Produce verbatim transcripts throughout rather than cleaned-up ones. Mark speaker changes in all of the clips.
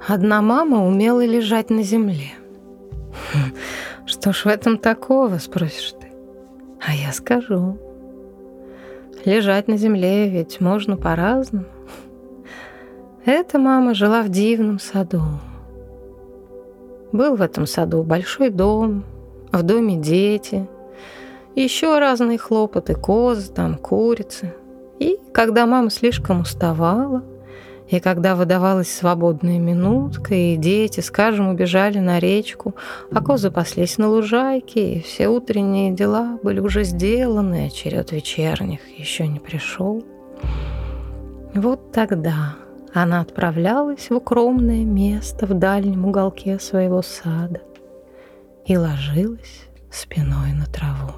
Speaker 1: Одна мама умела лежать на земле. Хм, что ж в этом такого, спросишь ты? А я скажу. Лежать на земле ведь можно по-разному. Эта мама жила в дивном саду. Был в этом саду большой дом, в доме дети, еще разные хлопоты, козы, там курицы. И когда мама слишком уставала, и когда выдавалась свободная минутка, и дети, скажем, убежали на речку, а козы паслись на лужайке, и все утренние дела были уже сделаны, а черед вечерних еще не пришел. Вот тогда она отправлялась в укромное место в дальнем уголке своего сада и ложилась спиной на траву.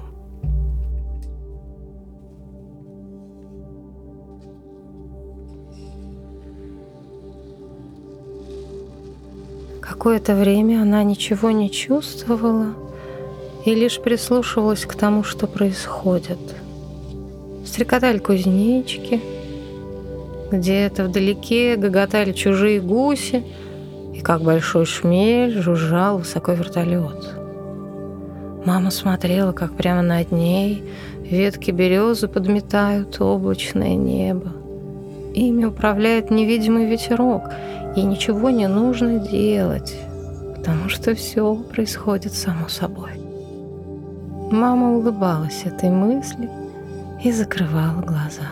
Speaker 1: Какое-то время она ничего не чувствовала и лишь прислушивалась к тому, что происходит. Стрекотали кузнечики, где-то вдалеке гоготали чужие гуси, и как большой шмель жужжал высоко вертолет. Мама смотрела, как прямо над ней ветки березы подметают облачное небо. Ими управляет невидимый ветерок, и ничего не нужно делать, потому что все происходит само собой. Мама улыбалась этой мысли и закрывала глаза.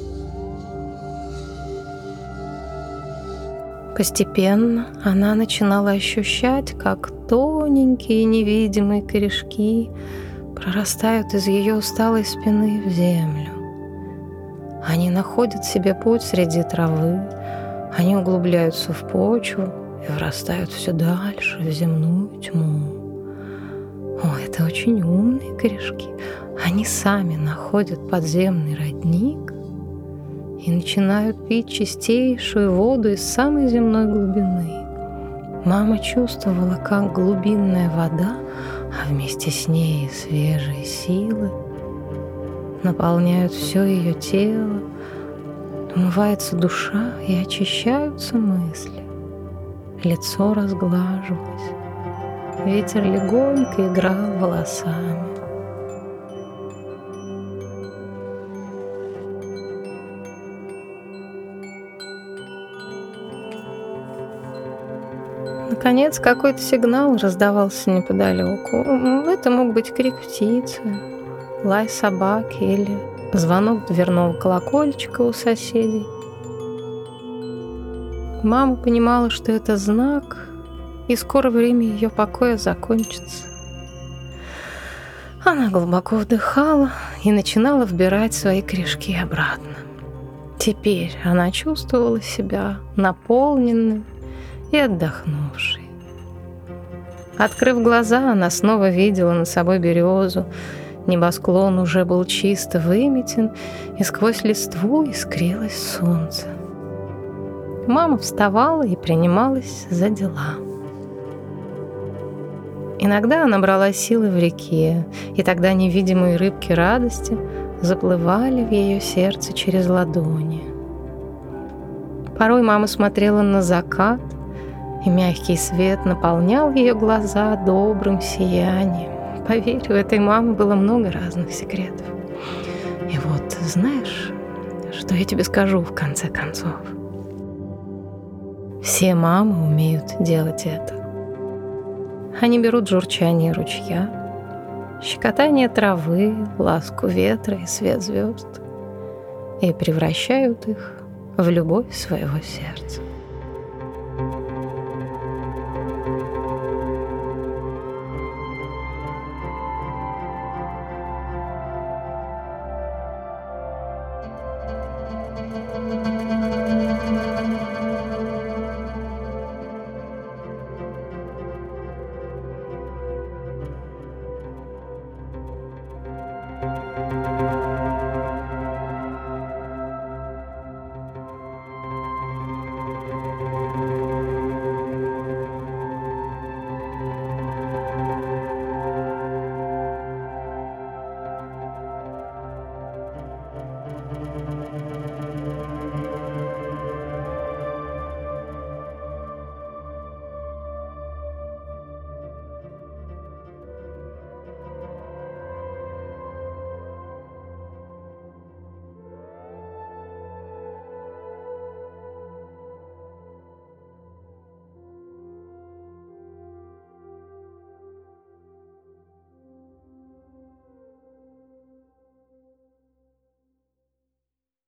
Speaker 1: Постепенно она начинала ощущать, как тоненькие невидимые корешки прорастают из ее усталой спины в землю. Они находят себе путь среди травы, они углубляются в почву и врастают все дальше в земную тьму. О, это очень умные корешки. Они сами находят подземный родник и начинают пить чистейшую воду из самой земной глубины. Мама чувствовала, как глубинная вода, а вместе с ней свежие силы, наполняют все ее тело, умывается душа и очищаются мысли. Лицо разглаживалось, ветер легонько играл волосами. Наконец, какой-то сигнал раздавался неподалеку. Это мог быть крик птицы, лай собаки или звонок дверного колокольчика у соседей. Мама понимала, что это знак, и скоро время ее покоя закончится. Она глубоко вдыхала и начинала вбирать свои корешки обратно. Теперь она чувствовала себя наполненной и отдохнувшей. Открыв глаза, она снова видела над собой березу. Небосклон уже был чисто выметен, и сквозь листву искрилось солнце. Мама вставала и принималась за дела. Иногда она брала силы в реке, и тогда невидимые рыбки радости заплывали в ее сердце через ладони. Порой мама смотрела на закат, и мягкий свет наполнял ее глаза добрым сиянием. Поверь, у этой мамы было много разных секретов. И вот, знаешь, что я тебе скажу в конце концов? Все мамы умеют делать это. Они берут журчание ручья, щекотание травы, ласку ветра и свет звезд и превращают их в любовь своего сердца. Thank you.